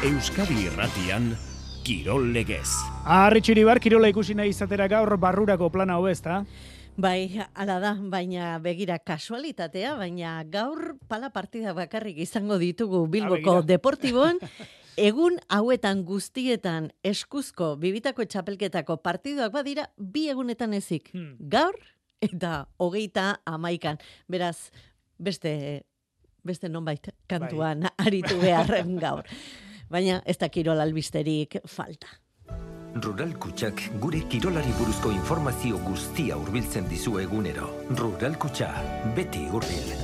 Euskadi Irratian, Kirol Legez. Arritxiribar, kirola ikusi nahi izatera gaur barrurako plana hau ezta? Bai, ala da, baina begira kasualitatea, baina gaur pala partida bakarrik izango ditugu Bilboko Deportibon, egun hauetan guztietan eskuzko bibitako txapelketako partiduak badira, bi egunetan ezik. Gaur eta 31. Beraz, beste nonbait kantuan aritu beharren gaur. Baina ez da kirol albisterik falta. Rural Kutxak gure kirolari buruzko informazio guztia hurbiltzen dizu egunero. Rural Kutxa, beti hurbil.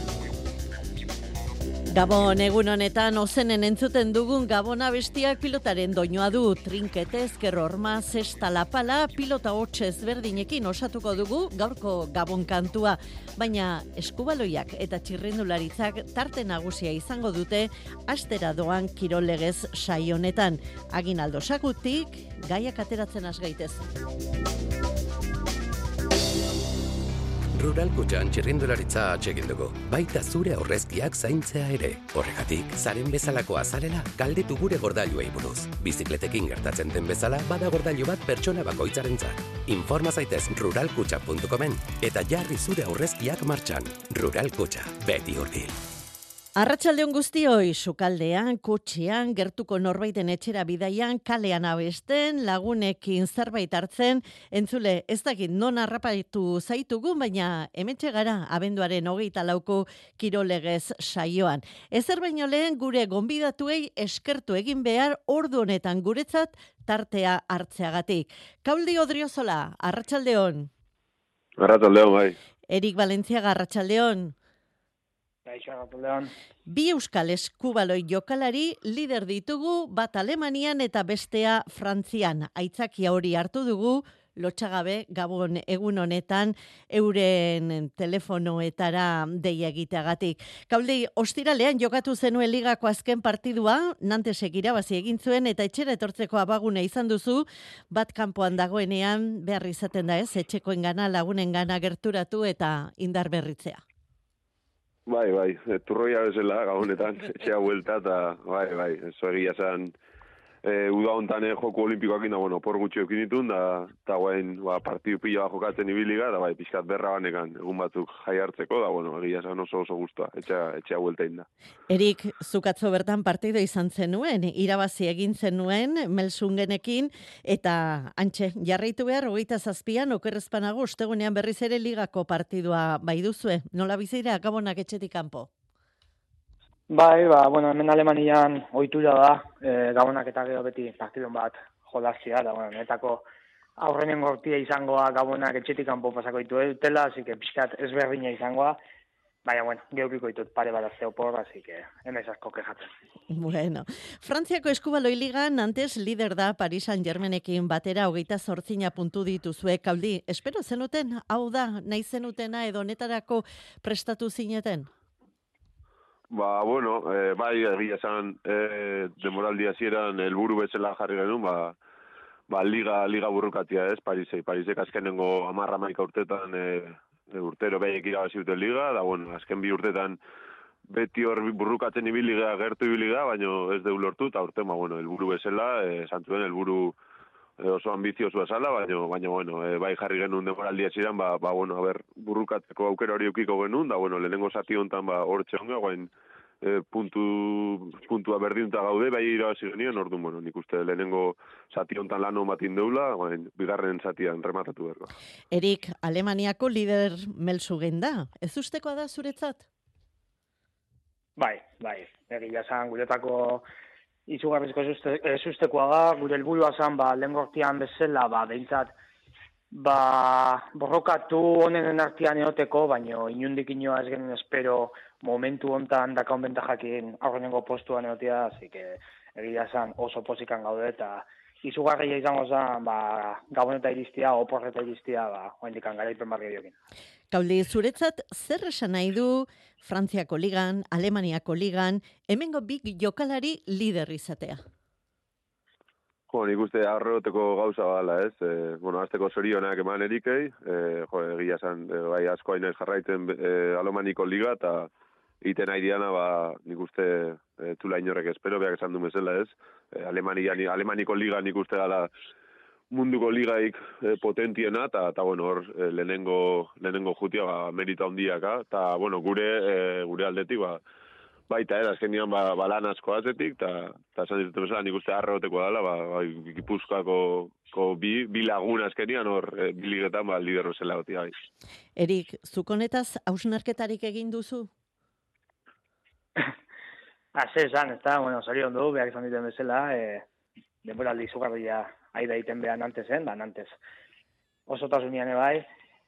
Gabon egun honetan ozenen entzuten dugun Gabon abestiak pilotaren doinoa du. Trinkete, ezkerro horma, zesta lapala, pilota hotxez berdinekin osatuko dugu gaurko Gabon kantua. Baina eskubaloiak eta txirrindularitzak tarte nagusia izango dute astera doan Kirol Legez saio honetan. Aginaldo Sagutik, gaiak ateratzen has gaitez. Rural Kutxan txirrindularitza atsegin dugu, baita zure aurrezkiak zaintzea ere. Horregatik, zaren bezalako azalela galdetu gure gordailuei buruz. Bizikletekin gertatzen den bezala, bada gordailu bat pertsona bakoitzarentzat. Informa zaitez ruralkutxa.comen eta jarri zure aurrezkiak martxan. Rural Kutxa, beti hurbil. Arratsaldeon guztioi, sukaldean, kotxean, gertuko norbaiten etxera bidaian, kalean abesten, lagunekin zerbait hartzen, entzule, ez dakit non harrapatu zaitugu, baina hementxe gara abenduaren 24ko Kirol Legez saioan. Ezer baino lehen gure gonbidatuei eskertu egin behar ordu honetan guretzat tartea hartzeagatik. Kauldi Odriozola, arratsaldeon. Arratsaldeon, bai. Erik Valentziaga, arratsaldeon. Bi euskal eskubaloi jokalari lider ditugu, bat Alemanian eta bestea Frantzian. Aitzakia hori hartu dugu, lotxagabe Gabon egun honetan euren telefonoetara deia egiteagatik. Kauldi, ostiralean jokatu zenuen ligako azken partidua, Nantesek irabazi egin zuen eta etxera etortzeko abagune izan duzu, bat kanpoan dagoenean behar izaten da ez, etxekoengana, lagunengana gerturatu eta indar berritzea. Bai, turroia bezala gabonetan, etxea buelta eta bai, eso egia zen uda hontan joko olimpikoak ina, por gutxi eukin ditun, eta guain partidu pila jokatzen ibiliga, eta bai, pixkat berra banekan, egun batzuk jai hartzeko, da egia zen oso guztua, etxea buelta inda. Erik, zukatzo bertan partido izan zenuen, irabazi egin zenuen, Melsungenekin, eta antxe, jarraitu behar, 27an, okerrezpanago, ostegunean berriz ere ligako partidua bai duzue, nola bizira, Gabonak etxetik kanpo? Bai, hemen Alemanian ohitura da, Gabonak eta gero beti partidon bat jolazia, da, netako aurrenen gortia izangoa Gabonak etxetik kanpo pasako ditu dutela, así que pixkat ezberdina izangoa, baina, geukiko ditut pare bat azte opor, así que hemen asko kejatzen. Bueno, Frantziako eskubaloi ligan antes lider da Paris Saint-Germainekin batera 28 puntu dituzue. Kauldi, espero zenuten, hau da, nahi zenutena edo netarako prestatu zineten? Bai, egia esan demoraldi hasieran helburu bezala jarri genuen, liga burrukatia ez, Parisek azkenengo 10-11 urtetan urtero behiek irabazi duten liga, da azken 2 urtetan beti hor burrukatzen ibiliga, gertu ibiliga, baina ez deul lortu, eta urte, helburu bezala, zantzuen helburu oso ambizioso esala, baina bai jarri genuen demoraldi hasieran, burrukatzeko aukera hori eukiko genuen, da lehenengo zati hontan hor txeonga, guain puntua berdinta gaude, bai irabazi genien, orduan, nik uste lehenengo zati hontan lan matin deula, bigarren zatian rematatu berko. Erik, Alemaniako lider Melsugen da, ez ustekoa da zuretzat? Bai, egia zan, guretako izugarrizko ez ustekoa da, gure helburua zan, lehen gortian bezala, behintzat, borrokatu honen artean eoteko, baina inundik inoa ez genuen espero momentu hontan dakaun bentajakin aurrenengo postuan eotea, así que egia zan oso pozikan gaude, eta izugarria izango zen, Gaboneta iristia, oporreta iristia, oendikan garaipen barri diokin. Kauldi, zuretzat zer esan nahi du Frantziako ligan, Alemaniako ligan, hemengo big jokalari lider izatea? Nik uste arroteko gauza bala, ez? Azteko zorionak eman erikei, egia esan, bai asko hainez jarraitzen Alomaniko liga, eta iten nahi diana, nik uste tula inorrek espero, behar esan du bezala ez. Alemaniko liga nik uste dala munduko ligaik potentiena, eta bueno, hor lehenengo jutia merita handiaka, eta bueno, gure aldetik, baita, azkenian lan asko azetik, eta esan dizuten bezala, nik uste arroteko dela, Gipuzkoako bi lagun azkenian, hor, biligetan, liderro zela gotia. Erik, zukonetaz hausnarketarik egin duzu? Esan, ez da, bueno, zorion du, behar izan diten bezala, denboraldi izugarria aida egiten behan antezen, antes osotasunean bai.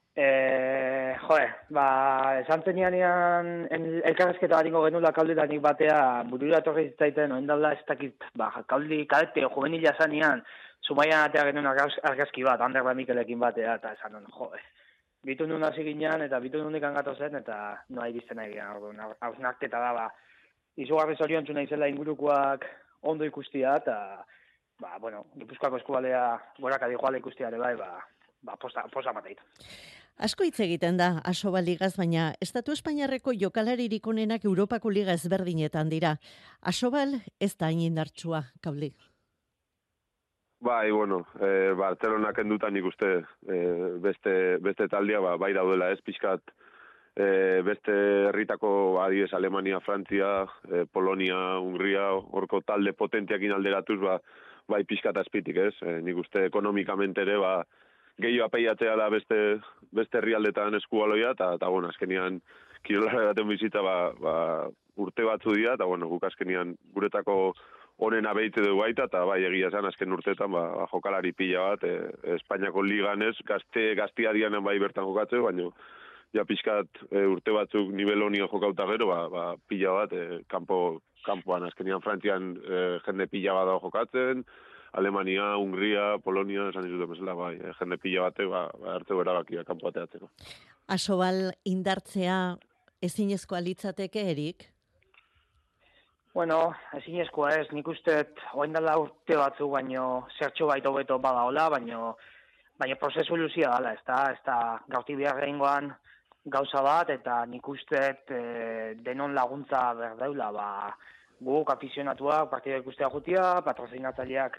Esan zenianean elkarrezketa bat ingo genula kauletanik batea, burura etorri zitzaiten, oendala ez dakit, kauldi kadete juvenila zanean, Zumaian atea genuen argazki bat, Ander Mikelekin batea, eta esan non, bitu nun hasi ginean, eta bitu nun ikan gato zen, eta noa iristen nahi gian, hausnarketa da, izugarri zoriontzu nahi zela ingurukoak ondo ikustia, eta, Gipuzkoako eskubalea goraka dijoala ikustiare bai, posa mateit. Asko hitz egiten da Asobal ligaz, baina Estatu Espainiarreko jokalaririk onenak Europako liga ezberdinetan dira. Asobal ez da hain indartsua, Kauli. Bai, bueno, Barcelona kendutan ikuste beste taldea, bai daudela ez, pixkat beste herritako adibez Alemania, Frantzia, Polonia, Hungria, horko talde potentiakin alderatuz, bai pixkat azpitik ez, nik uste ekonomikamente ere, gehiago apeiatzea da beste herrialdetan eskualoia, eta bueno, azkenian kirolara baten bizita urte batzu dira, eta bueno, guk azkenian guretako honen abeitze dugu baita, eta bai egia zen azken urteetan jokalari pila bat, Espainiako ligan ez, gaztia dianen bai bertan jokatze, baina ja pixkat urte batzuk nivel honio jokauta gero, pila bat, kanpoan, azkenian Frantzian jende pila bat dago jokatzen, Alemania, Hungria, Polonia, esan dizuten bezala, jende pila batek, hartzeko erabakia kanpo bateatzeko. Asobal indartzea ezinezkoa litzateke, Erik? Bueno, ezinezkoa ez, nik uste, oindala urte batzu, baino zertxo baito beto badaola, baino prozesu luzia dala, ez da gauti biharrengoan gauza bat, eta nik uste denon laguntza berdeula, guk afizionatuak partida ikustea jutia, patrozinatzaileak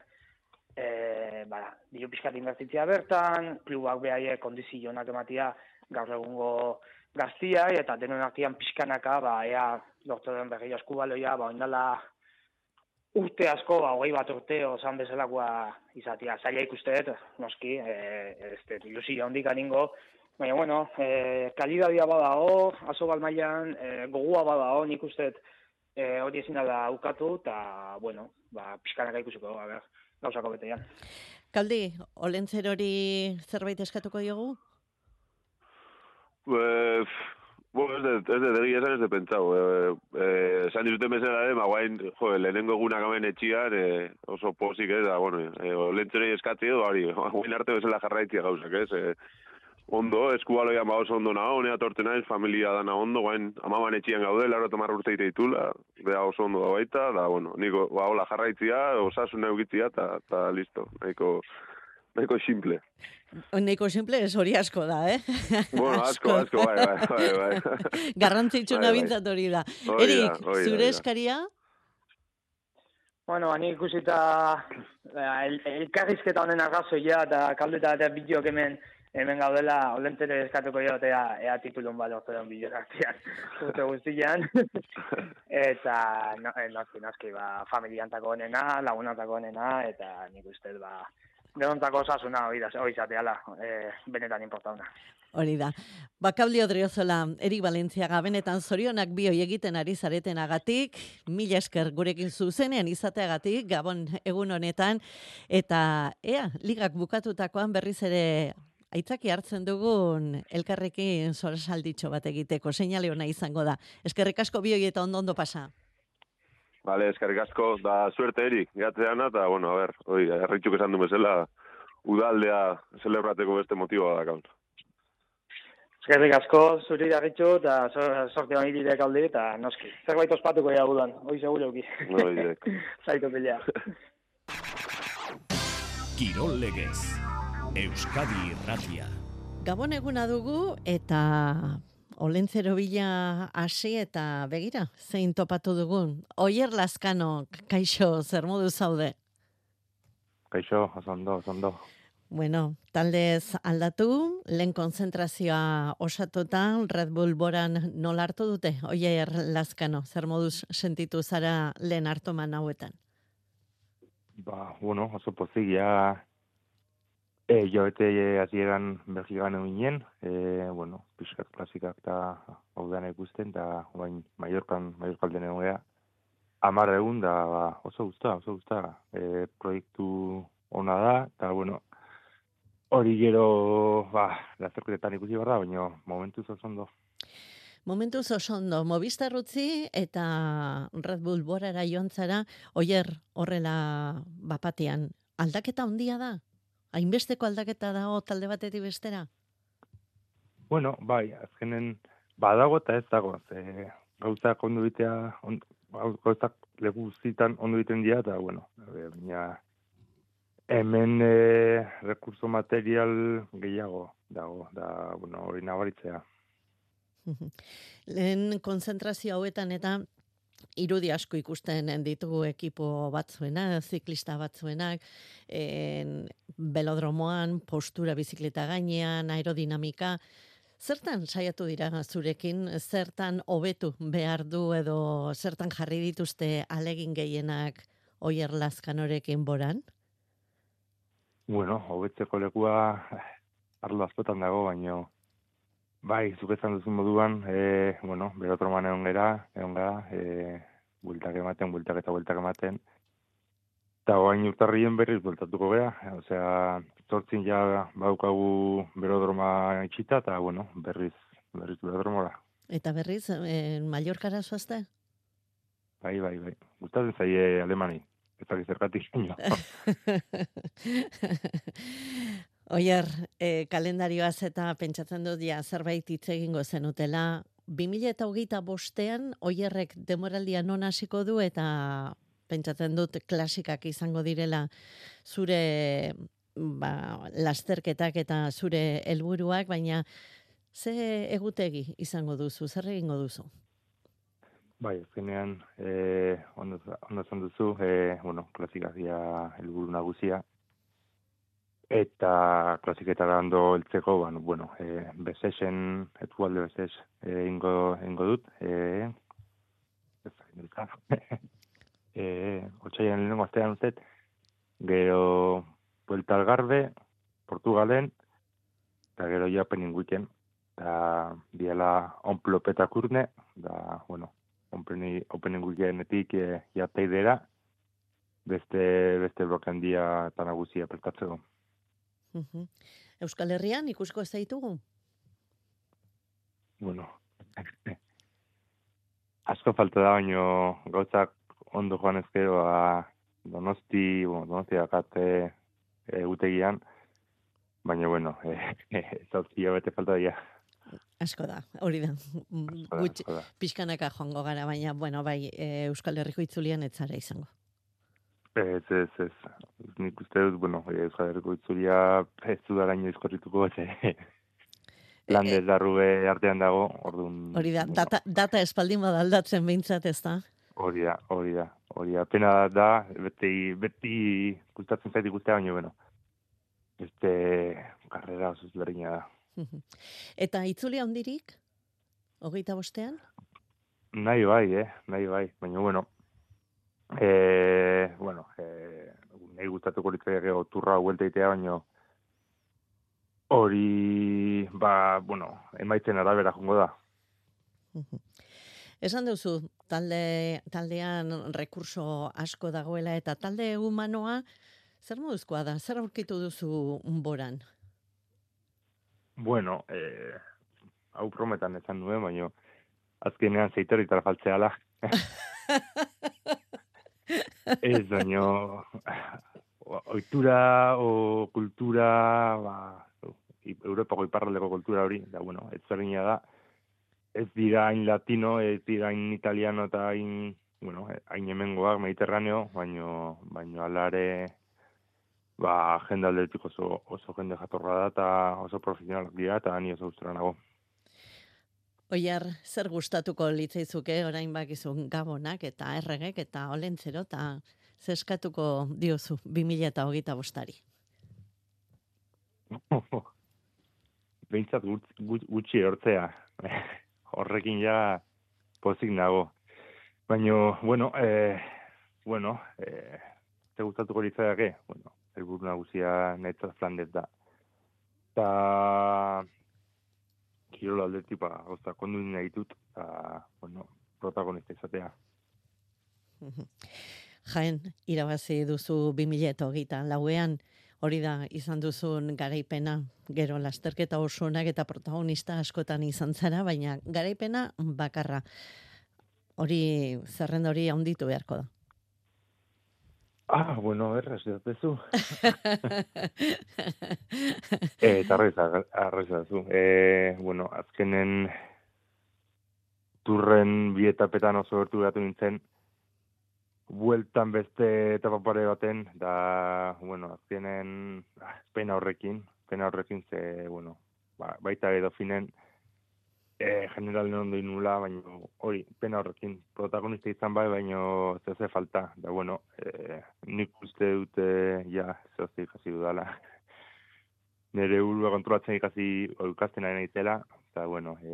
diru pixkat inbertitzea bertan, klubak behaiek kondizionak ematia gaur egungo gaztiai, eta denon artian pixkanaka, ea lortu den berri askubaloia, oindala urte asko, 21 urte, osan bezalakoa izatea, zaila ikusteet, noski, ilusio hondik aningo, baina, bueno, kalidadia badao, Asobal mailan, gogua badao, nik usteet, hori ezin da ukatu, eta, bueno, pixkanaka ikusiko, gauzako betean. Kaldi, Olentzer hori zerbait eskatuko diogu? Ez de pentsau. Esan dizuten bezala, guain, lehenengo egunak hemen etxian, oso posik ez, Olentzerei eskatzi edo, guain arte bezala jarraitzia gauzak, ez? Ondo, eskubaloian oso ondo nago, honea torten naiz, familia dana ondo, guain, amaban etxian gaude, 80 urte itula, beha oso ondo da baita, da, niko, hola jarraitzia, osasun eukitzia, eta listo, nahiko simple. Nahiko simple, ez hori asko da, Bueno, asko, bai. Garrantzitsuna bintzat hori da. Erik, zure eskaria? Bueno, ani ikusita elkarrizketa honen arrazoia, eta kaldeta eta bideoak hemen gaudela, Olentzere eskatuko jo, ea titulun bat lortu den bideoak artean, urte guztian. Eta, noski, familiantako honena, lagunantako honena, eta nik uste, dedontako osasuna hori izateala, benetan importana. Hori da. Kauli Odriozola, Erik Valentziaga, benetan zorionak bioi egiten ari zaretenagatik, 1000 esker gurekin zuzenean izateagatik, Gabon egun honetan, eta ligak bukatutakoan berriz ere aitzaki hartzen dugun elkarrekin sorasalditxo bat egiteko, seinale hona izango da. Eskerrik asko bioi eta ondo pasa. Vale, eskerrik asko, da suerte Erik, gatzeana, eta, erritxuk esan du bezala, udaldea celebrateko beste motiboa da kaun. Eskerrik asko, zuri darritxu, eta sorte honi direk aldi, eta noski. Zerbait ospatuko ya gudan, hoi seguro euki. Zaito pilea. Kirol Legez, Euskadi Irratia. Gabon eguna dugu, eta Olentzero bila hasi eta begira, zein topatu dugun. Oier Lazkano, kaixo, zer modu zaude? Kaixo, oso ondo. Bueno, taldez aldatu, lehen konzentrazioa osatuta, Red Bull Boran nola hartu dute? Oier Lazkano, zer moduz sentitu zara lehen hartoman hauetan? Oso pozik, joete hasieran Belgikan eginen, pixkat klasikak eta hau dana ikusten, eta oain Mallorcalden egon geha. 10 egun da, oso guztua. Proiektu ona da, eta hori gero, lazerketetan ikusi behar da, baina momentuz oso ondo. Momentuz oso ondo, Movistar utzi eta Red Bull Borara joan zara, Oier horrela bapatean, aldaketa handia da? Hainbesteko aldaketa dago talde batetik bestera? Bai, azkenen badago eta ez dago. Gauzak ondo bitea, gauzak leku guztietan ondo biten dira, eta baina hemen rekurso material gehiago dago, da hori nabaritzea. Lehen konzentrazio hauetan eta irudi asko ikusten ditugu ekipo batzuena, ziklista batzuenak, belodromoan, postura bizikleta gainean, aerodinamika. Zertan saiatu dira zurekin, zertan hobetu behar du edo zertan jarri dituzte alegin gehienak Oier Lazkanorekin Boran? Hobetzeko lekua arlo askotan dago, baina bai, zuk esan duzun moduan, belodromoan egon gara, bueltak ematen, eta oain urtarrien berriz bueltatuko gara, zortzin ja baukagu belodroma itxita, eta berriz belodromora. Eta berriz, Mallorcara zoazte? Bai, gustatzen zaie Alemani, ez dakit zergatik. Oier, kalendarioaz eta pentsatzen dut zerbait hitz egingo zenutela. 2025ean Oierrek demoraldia non hasiko du eta pentsatzen dut klasikak izango direla zure lasterketak eta zure helburuak, baina ze egutegi izango duzu, zer egingo duzu? Bai, azkenean, ondo esan duzu, klasikak dira helburu nagusia. Eta klasiketara ondo heltzeko, bezesen, etualde bezes ingo dut. Otsaian lehenengo astean uzet, gero Vuelta Algarve, Portugalen, eta gero ja Opening Weekend, eta diela Onplopeta Kurne, da, Opening Weekendetik jateidera, beste blokean dia eta nagusia prestatzeko. Euskal Herrian ikusko ez zaitugu? Asko falta da, baino gauzak ondo joan ezkero Donosti dakate egutegian, baina zauzkia bete falta dira. Asko da, hori da. Pixkanaka joango gara, baina bai, Euskal Herriko itzulian ez zara izango. Ez. Nik uste dut, Euskal Herriko itzulia ez dudaraino izkorrituko, Landez darrube artean dago, orduan... Hori da, data espaldin badaldatzen behintzat ez da? Hori da. Pena da, beti gustatzen zait ikustea, baina, beste karrera oso ezberdina da. Eta itzulia hondirik? 25ean? Nahi bai, baina, nahi gustatuko litzaiak turra huelta itea, baina hori, emaitzen arabera jongo da. Esan duzu, taldean rekurso asko dagoela eta talde humanoa, zer moduzkoa da? Zer aurkitu duzu Boran? Hau prometan esan nuen, baina azkenean zeiterritara faltzeala. Ez, baina ohitura o kultura, Europako iparraldeko kultura hori, da, ez zergina da, ez dira hain latino, ez dira hain italiano eta hain hemengoak, mediterraneo, baina alare, jende aldetik oso jende jatorra da, eta oso profesionalak dira, eta ni oso gustura nago. Oier, zer gustatuko litzaizuke orain bakizun gabonak eta erregek eta olentzero eta zeskatuko diozu 2025-ari? Behintzat gutxi hortzea. Horrekin ja pozik nago. Baina, ze gustatuko litzaiake? Helburu nagusia netzat Flandes da. Eta kirol aldetik gauza kondu nahi ditut, protagonista izatea. Jaen, irabazi duzu 2024an, hori da izan duzun garaipena, gero lasterketa osonak eta protagonista askotan izan zara, baina garaipena bakarra. Hori, zerrenda hori handitu beharko da. Erraz datezu. Eta arrez dazu. Azkenen turren bi etapetan oso gertu gatu nintzen, bueltan beste etapa pare baten, da, azkenen pena horrekin ze, baita edo finen, generalen ondo inula, baina hori, pena horrekin protagonista izan bai, baina ze falta. Da, nik uste dute, zehozik hasi dudala. Nere burua kontrolatzen ikasten ari naizela, eta,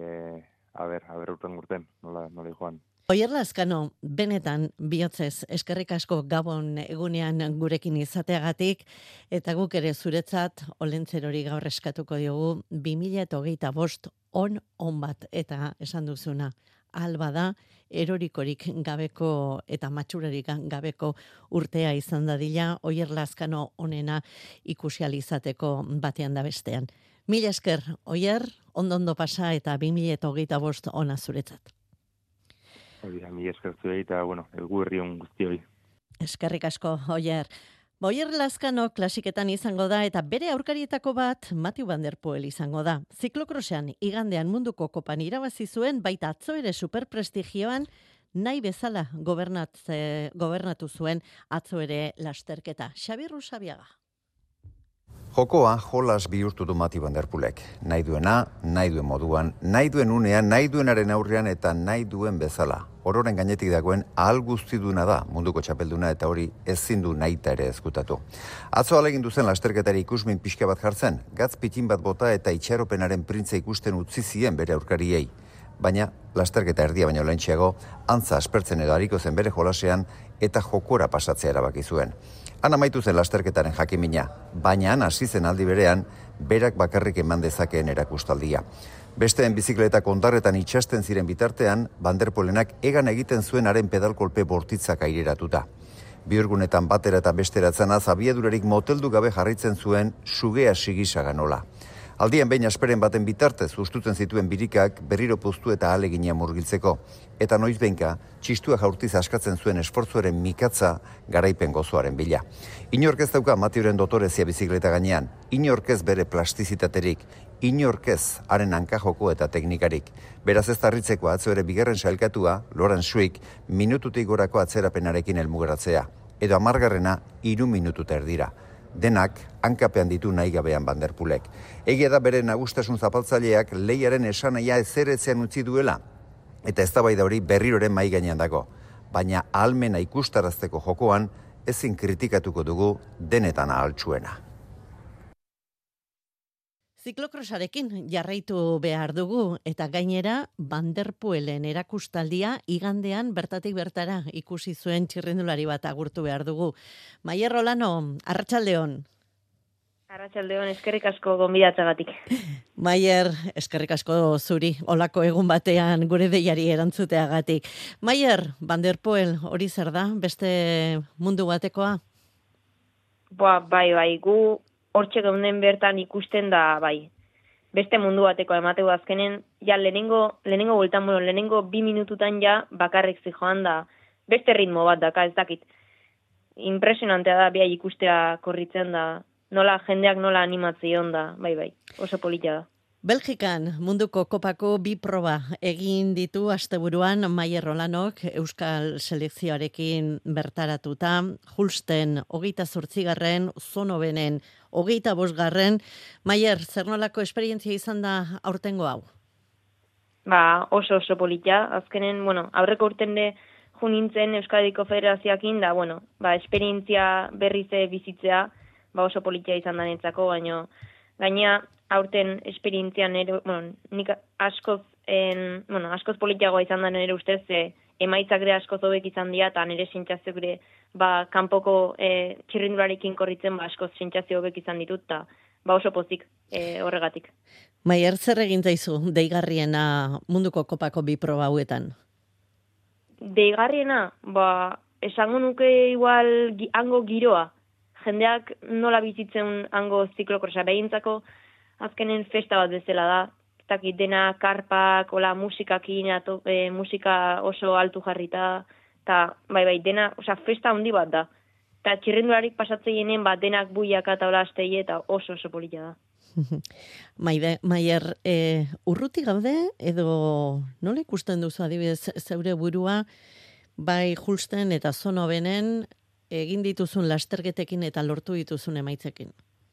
urten, nola joan. Oier Lazkano, benetan bihotzez eskerrik asko Gabon egunean gurekin izateagatik, eta guk ere zuretzat olentzerori gaur eskatuko diogu 2025 on bat, eta esan duzuna, alba da, erorikorik gabeko eta matxurarik gabeko urtea izan dadila, Oier Lazkano onena ikusializateko batean da bestean. Mila esker, Oier, ondo pasa eta 2025 ona zuretzat. Mila eskertzuei eta, elgu herrion guztioi. Eskerrik asko, Oier. Oier Lazkano klasiketan izango da eta bere aurkarietako bat Mathieu van der Poel izango da. Ziklokrosean igandean munduko kopan irabazi zuen, baita atzo ere superprestigioan nahi bezala gobernatu zuen atzo ere lasterketa. Xabi Rusabiaga. Jokoa jolas bihurtu du Mathieu van der Poelek. Nahi duena, nahi duen moduan, nahi duen unean, nahi duenaren aurrean eta nahi duen bezala. Ororen gainetik dagoen ahal guztiduna da munduko txapelduna eta hori ezin du nahita ere ezkutatu. Atzo alegin duzen lasterketari ikusmin pixka bat jartzen, gatz pitin bat bota eta itxaropenaren printza ikusten utzi zien bere aurkariei. Baina lasterketa erdia baino lehentxeago, antza aspertzen edo hariko zen bere jolasean eta jokora pasatzea erabaki zuen. Han amaitu zen lasterketaren jakimina, baina han hasi zen aldi berean, berak bakarrik eman dezakeen erakustaldia. Besteen bizikletak ondarretan itxasten ziren bitartean, Van der Poelenak egan egiten zuen haren pedalkolpe bortitzak aireratuta. Bihurgunetan batera eta besteratzen abiadurarik moteldu gabe jarraitzen zuen sugea sigisa ganola. Aldian behin asperen baten bitartez ustutzen zituen birikak berriro puztu eta ahalegina murgiltzeko. Eta noizbenka, txistua jaurtiz askatzen zuen esfortzuaren mikatza garaipen gozoaren bila. Inork ez dauka Mathieuren dotorezia bizikleta gainean, inork ez bere plastizitaterik, inork ez haren hankajoko eta teknikarik. Beraz ez tarritzeko atzo ere bigarren sailkatua, Laurent Schuik, minututik gorako atzerapenarekin helmugeratzea. Edo 10. 3 minututa erdira. Denak hankapean ditu nahi gabean Van der Poelek. Egia da bere nagustasun zapaltzaileak lehiaren esanahia ezeretzean utzi duela. Eta eztabaida hori berriroren mahai gainean dago. Baina ahalmena ikustarazteko jokoan ezin kritikatuko dugu denetan ahaltsuena. Ziklokrosarekin jarraitu behar dugu eta gainera Van der Poelen erakustaldia igandean bertatik bertara ikusi zuen txirrindulari bat agurtu behar dugu. Maier Olano, arratsaldeon. Arratsaldeon, eskerrik asko gonbidatzagatik. Maier, eskerrik asko zuri, olako egun batean gure deiari erantzuteagatik. Maier, Van der Poel hori zer da, beste mundu batekoa? Bai, gu hortxe geunden bertan ikusten da, beste mundu bateko emateu azkenen, lehenengo bueltan, lehenengo 2 minututan bakarrik zijoan da, beste ritmo bat daka, ez dakit. Impresionantea da, biai ikustea korritzen da, nola jendeak nola animatzion da, bai, oso polita da. Belgikan munduko kopako 2 proba egin ditu asteburuan Maier Olanok Euskal selekzioarekin bertaratuta, Hulsten 28. Zonobenen 25. Maier, zer nolako esperientzia izan da aurtengo hau? oso politia. Azkenen, aurreko urtende junintzen Euskadiko Federazioakin da, esperientzia berriz bizitzea, oso politia izan da netzako, baina gaina aurten esperientzian nik askoz politiagoa izan da nire ustez, emaitzak ere askoz hobek izan dira, eta nire sentsazio gure, kanpoko txirrindularekin korritzen, askoz sentsazio hobek izan ditut, eta oso pozik horregatik. Maier, zer egin zaizu deigarriena munduko kopako bi proba hauetan? Deigarriena, esango nuke igual hango giroa. Jendeak nola bizitzen hango ziklokrosa behintzako, azkenen festa bat bezala da. Ezakit dena karpak, musikakin, musika oso altu jarrita, eta dena, festa handi bat da. Eta txirrendularik pasatzeinen denak buiaka eta astei eta oso polita da. Maier, urruti gaude, edo nola ikusten duzu adibidez zeure burua, bai Hulsten eta Zonobenen egin dituzun lasterketekin eta lortu dituzun emaitzekin?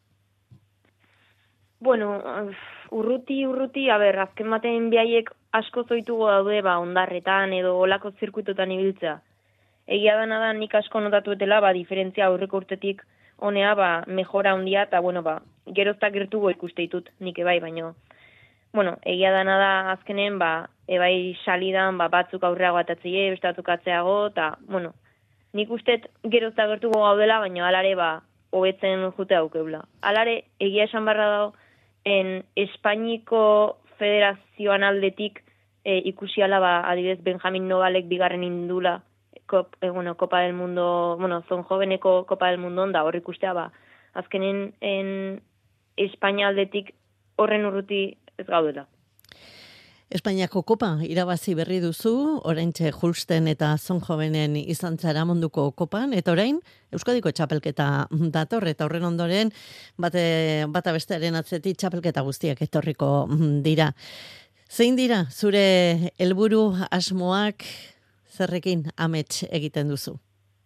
Urruti, azken batean biaiek asko zoitugu daude ondarretan edo olako zirkuitotan ibiltzea. Egia dana da nik asko notatuetela, diferentzia aurreko urtetik honea, mejora handia, eta, geroztak gertugo ikuste ditut, nik ebai, baino. Egia dana da azkenen, ebai salidan, batzuk aurreago atatzea, beste batzuk atzeago, eta, nik ustet geroztak gertugo gaudela, baino alare, hobetzen jute aukeula. Alare, egia esan barra dago, Espainiko Federazioan aldetik ikusiala, adibidez, Benjamin Nobalek bigarren indula, Copa del Mundo, Zon Joveneko Copa del Mundo, da hor ikustea, azkenen Espainia aldetik horren urruti ez gaudela. Espainiako kopa irabazi berri duzu, oraintxe Hulsten eta Zon Jovenen izan zara munduko kopan, eta orain Euskadiko txapelketa dator, eta horren ondoren bata bestearen atzetik txapelketa guztiak etorriko dira. Zein dira zure helburu asmoak, zerrekin amets egiten duzu?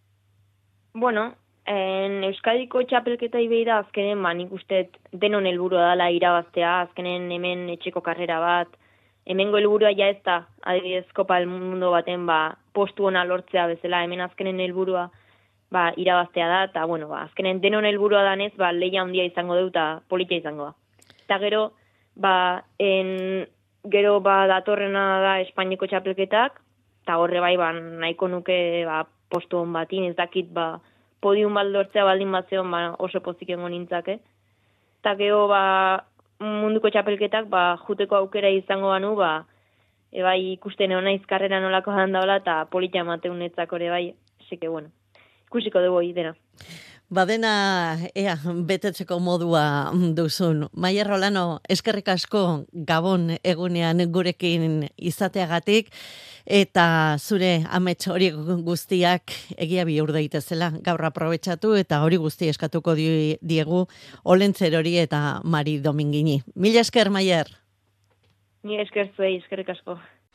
Euskadiko txapelketa ibeida azkenen, nik uste denon helburua dela irabaztea, azkenen hemen etxeko karrera bat, hemengo helburua ja ez da, adibidez Kopa del Mundo baten, postu ona lortzea bezala, hemen azkenen helburua irabaztea da, eta, azkenen denon helburua danez, lehia handia izango dut, eta politia izango da. Eta gero, datorrena da Espainiako txapelketak, eta horre nahiko nuke postu hon batin, ez dakit podium bat lortzea baldin bat zeon oso pozik egon nintzake. Eta gero munduko txapelketak juteko aukera izango banu, ikusten egon naiz karrera nolako handaola eta politia mateunetzako ere eseke ikusiko dugu dena. Badena, betetzeko modua duzun. Maier Rolano, eskerrik asko Gabon egunean gurekin izateagatik, eta zure amets hori guztiak egia bihur daitezela gaur aprobetxatu, eta hori guzti eskatuko diegu Olentzer hori eta Mari Domingini. Mila esker, Maier. Ni esker zuei, eskerrik asko.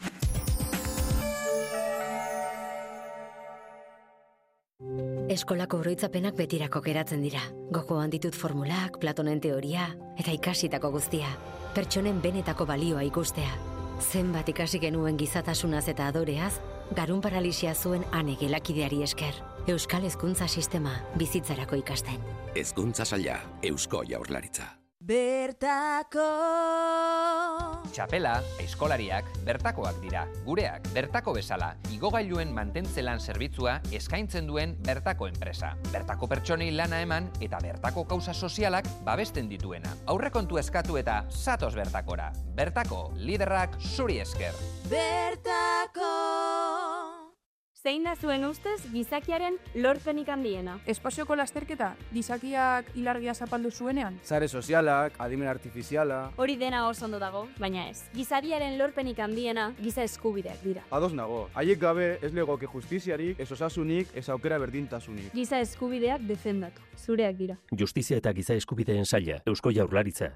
Eskolako oroitzapenak betirako geratzen dira. Gogoan ditut formulak, Platonen teoria, eta ikasitako guztia. Pertsonen benetako balioa ikustea. Zenbat ikasi genuen gizatasunaz eta adoreaz, garun paralisia zuen ane gelakideari esker. Euskal Hezkuntza Sistema, bizitzarako ikasten. Hezkuntza Saila, Eusko Jaurlaritza. Bertako Txapela, eskolariak, bertakoak dira. Gureak, bertako bezala, igogailuen mantentzelan zerbitzua eskaintzen duen bertako enpresa. Bertako pertsonei lana eman eta bertako kausa sozialak babesten dituena. Aurrekontu eskatu eta zatoz bertakora. Bertako, liderrak zuri esker. Bertako Zein da zuen ustez gizakiaren lorpenik handiena? Espazioko lasterketa, gizakiak ilargia zapaldu zuenean? Sare sozialak, adimen artifiziala... Hori dena oso ondo dago, baina ez. Gizadiaren lorpenik handiena giza eskubideak dira. Ados nago, haiek gabe ez legoke justiziarik, ez osasunik, ez aukera berdintasunik. Giza eskubideak defendatu, zureak dira. Justizia eta giza eskubideen saila, Eusko Jaurlaritza.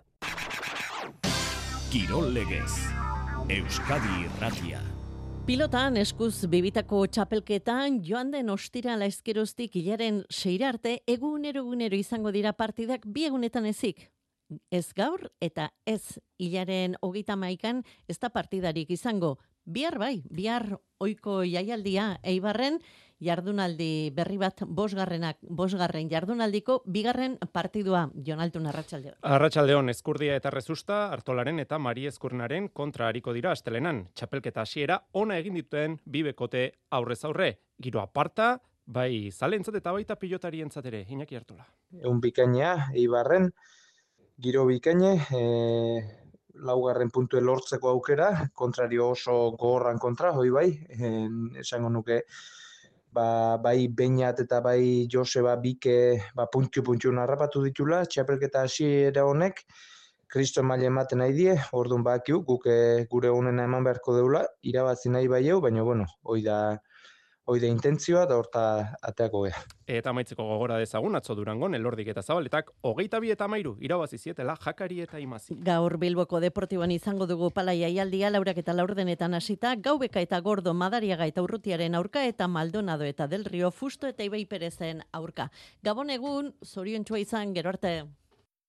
Kirol legez, Euskadi Irratia. Pilotan eskuz bibitako txapelketan joan den ostirala ezkeroztik hilaren 6 arte egunero izango dira partidak 2 egunetan ezik. ez gaur eta ez hilaren 31an ez da partidarik izango. Bihar ohiko jaialdia Eibarren, jardunaldi berri bat, bosgarren jardunaldiko bigarren partidua. Jon Altun, arratsaldeon. Arratsaldeon, Ezkurdia eta Rezusta, Artolaren eta Mari Ezkurnaren kontra hariko dira astelenan. Txapelketa hasiera ona egin dituen bi bekote aurrez aurre. Giro aparta, bai zalentzat eta baita pilotarientzat ere, Iñaki Artola. Un bikainea, Eibarren, giro bikaine, laugarren puntue lortzeko aukera, kontrario oso gogorran kontra, hoi bai, esango nuke, bai Beñat eta bai Joseba Bike puntu narrapatu ditula, txapelketa hasiera honek, Kristo maile ematen nahi die, orduan bakiu, guk gure honena eman beharko deula, irabazi nahi bai hau, baina bueno, hoi da intentzioa da horta ateako gea. Eta amaitzeko gogora dezagun, atzo Durangon, Elordik eta Zabaletak, 22 eta 13 irabazi zietela Jakari eta Imazi. Gaur Bilboko Deportiboan izango dugu pala jaialdia, 4:00 hasita, Gaubeka eta Gordo, Madariaga eta Urrutiaren aurka, eta Maldonado eta Del Rio, Fusto eta Ibai Perezen aurka. Gabon egun, zoriontsua izan, gero arte.